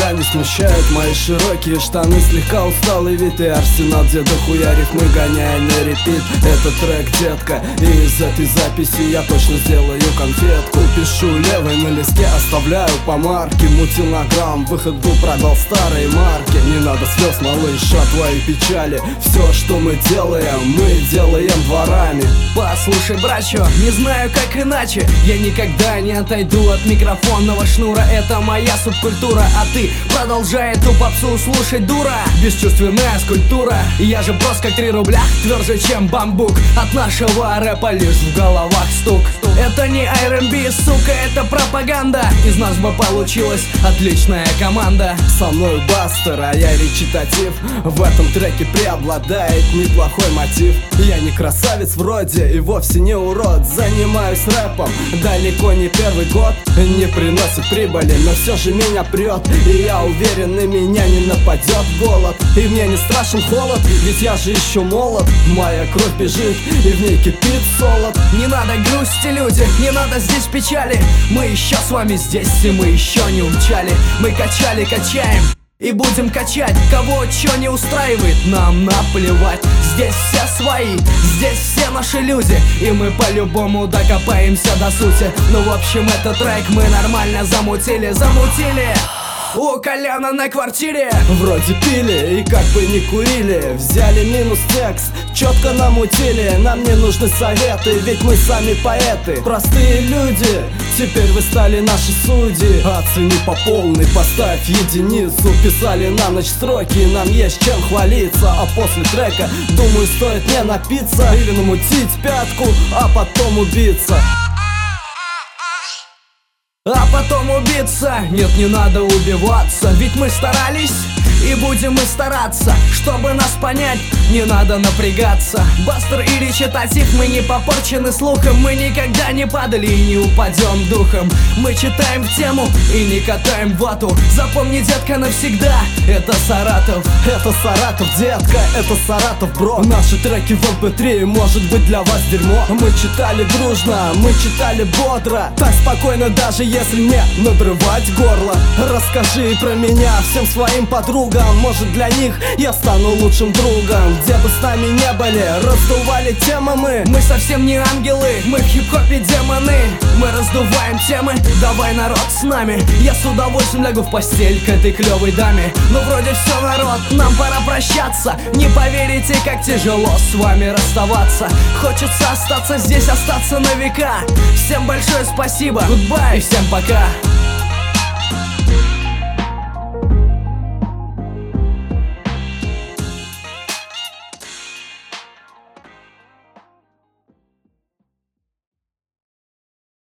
тебя не смущают мои широкие штаны, слегка усталый вид и арсенал, где дохуя рифмы гоняя на репит. Это трек, детка, и из этой записи я точно сделаю конфетку. Пишу левой на листке, оставляю помарки. Мутил на грамм, выход был, продал старые марки. Не надо слез, малыш, от твоей печали. Все, что мы делаем дворами. Послушай, брачо, не знаю как иначе. Я никогда не отойду от микрофонного шнура. Это моя субкультура, а ты продолжай эту попсу слушать, дура. Бесчувственная скульптура. Я же просто как 3 рубля, тверже чем бамбук. От нашего рэпа лишь в головах стук. Это не R&B, сука, это пропаганда. Из нас бы получилась отличная команда. Со мной Бастер, а я речитатив. В этом треке преобладает неплохой мотив. Я не красавец вроде и вовсе не урод. Занимаюсь рэпом далеко не первый год. Не приносит прибыли, но все же меня прет. И я уверен, на меня не нападет голод. И мне не страшен холод, ведь я же еще молод. Моя кровь бежит и в ней кипит солод. Не надо грусти, люди, не надо здесь печали. Мы еще с вами здесь, и мы еще не умчали. Мы качали, качаем и будем качать. Кого что не устраивает, нам наплевать. Здесь все свои, здесь все наши люди, и мы по-любому докопаемся до сути. Ну в общем, этот трек мы нормально замутили. У Коляна на квартире. Вроде пили и как бы не курили. Взяли минус текст, четко намутили. Нам не нужны советы, ведь мы сами поэты. Простые люди, теперь вы стали наши судьи. Оцени по полной, поставь единицу. Писали на ночь строки, нам есть чем хвалиться. А после трека, думаю, стоит не напиться или намутить пятку, а потом убиться. А потом убиться. Нет, не надо убиваться, ведь мы старались и будем мы стараться. Чтобы нас понять, не надо напрягаться. Бастер и речитатив, мы не попорчены слухом. Мы никогда не падали и не упадем духом. Мы читаем в тему и не катаем вату. Запомни, детка, навсегда, это Саратов. Это Саратов, детка, это Саратов, бро. Наши треки в MP3, может быть для вас дерьмо. Мы читали дружно, мы читали бодро. Так спокойно, даже если не надрывать горло. Расскажи про меня всем своим подругам. Может для них я стану лучшим другом. Где бы с нами не были, раздували темы мы. Мы совсем не ангелы, мы в хип-хопе демоны. Мы раздуваем темы, давай, народ, с нами. Я с удовольствием лягу в постель к этой клевой даме. Ну вроде все, народ, нам пора прощаться. Не поверите, как тяжело с вами расставаться. Хочется остаться здесь, остаться на века. Всем большое спасибо, гудбай и всем пока.